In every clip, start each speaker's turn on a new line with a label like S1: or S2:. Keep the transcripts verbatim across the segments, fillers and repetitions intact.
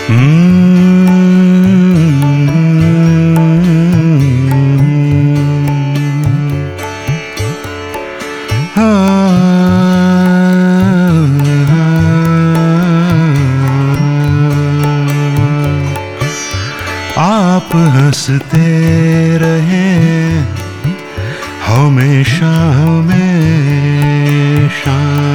S1: आप हंसते रहें हमेशा हमेशा।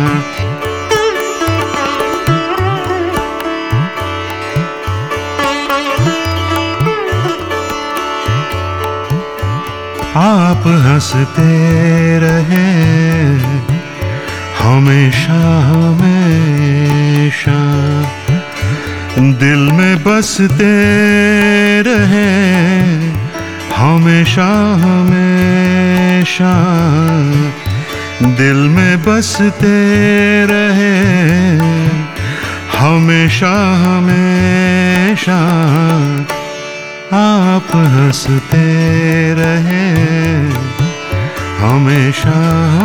S1: आप हंसते रहें हमेशा हमेशा, दिल में बसते रहें हमेशा हमेशा, दिल में बसते रहें हमेशा हमेशा। आप हंसते रहें हमेशा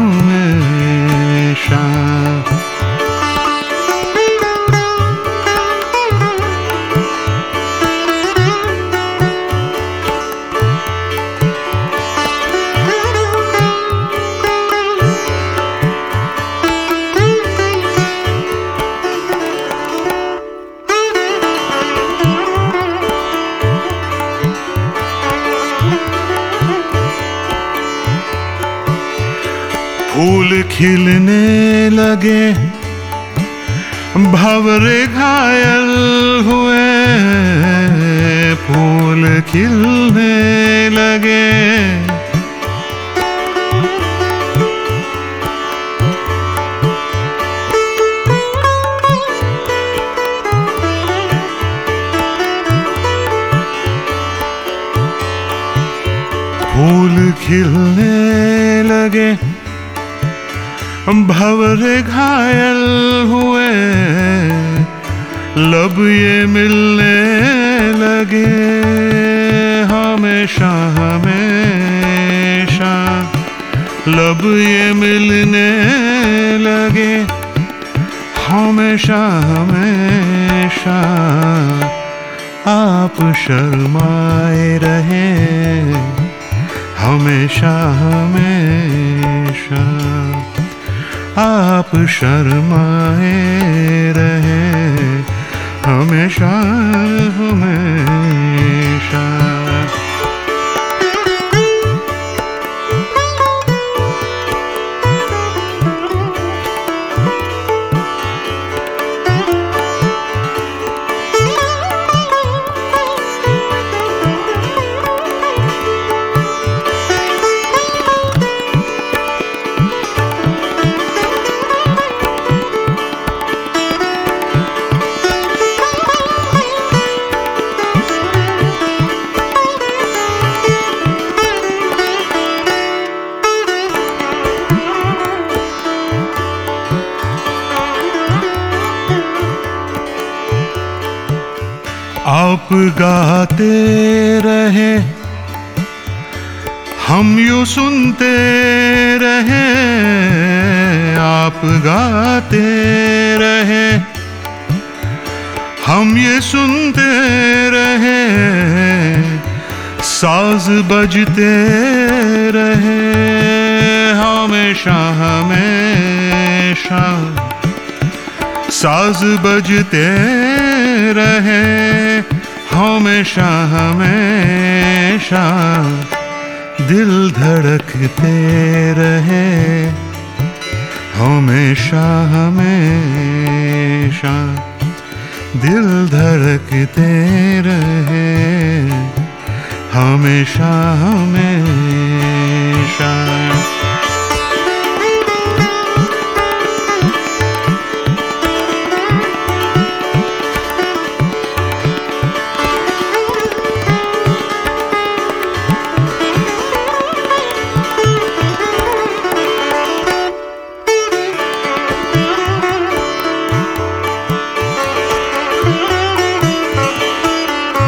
S1: हमेशा। फूल खिलने लगे भंवरे घायल हुए, फूल खिलने लगे फूल खिलने लगे भंवरे घायल हुए, लब ये मिलने लगे हमेशा हमेशा, लब ये मिलने लगे हमेशा हमेशा। आप शर्माए रहे हमेशा हमेशा, आप शर्माए रहे हमेशा हमेशा। आप गाते रहे हम यूं सुनते रहे, आप गाते रहे हम ये सुनते रहे, साज बजते रहे हमेशा हमेशा, साज बजते रहे हमेशा हमेशा। दिल धड़कते रहे हमेशा हमेशा, दिल धड़कते रहे हमेशा हमेशा।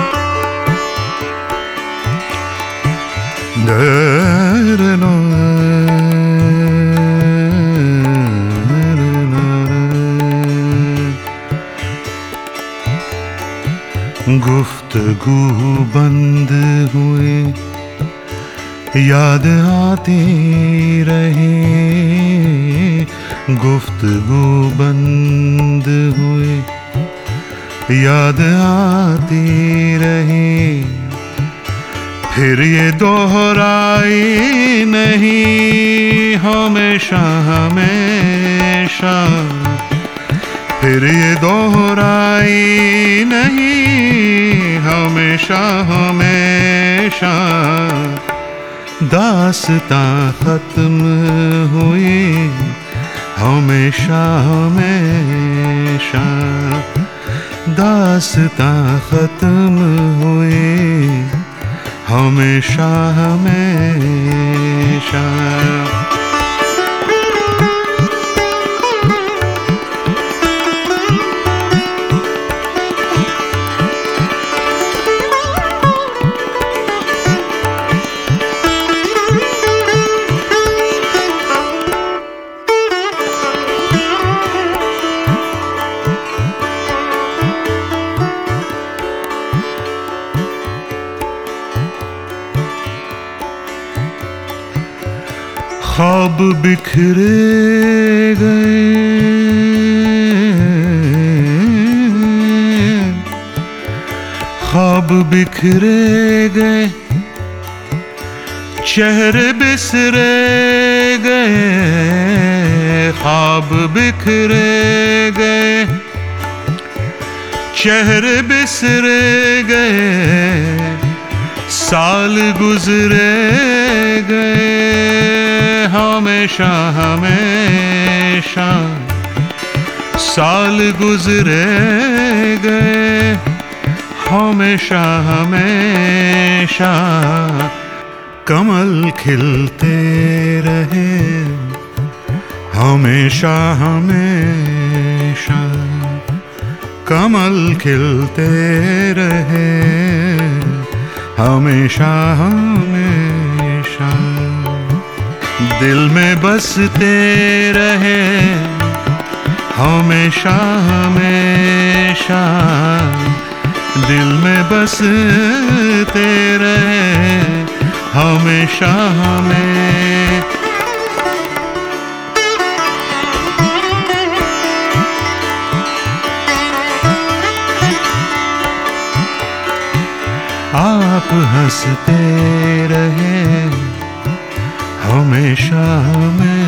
S1: Da da da गुफ्तगू बंद हुए, याद आती रहे। गुफ्तगू बंद हुए, याद आती रहे। फिर ये दोहराई नहीं हमेशा हमेशा, फिर ये दोहराई नहीं हमेशा हमेशा। दास्तां खत्म हुई हमेशा हमेशा, दास्तां खत्म हुई हमेशा हमेशा। ख्वाब बिखरे गए, ख्वाब बिखरे गए, चेहरे बिसरे गए। ख्वाब बिखरे गए, चेहरे बिसरे गए। साल गुजरे गए हमेशा हमेशा, साल गुजरे गए हमेशा हमेशा। कमल खिलते रहे हमेशा हमेशा, कमल खिलते रहे हमेशा हमेशा। दिल में बसते रहे हमेशा हमेशा, दिल में बसते रहे हमेशा हमेशा। आप हंसते रहे हमेशा हमेशा।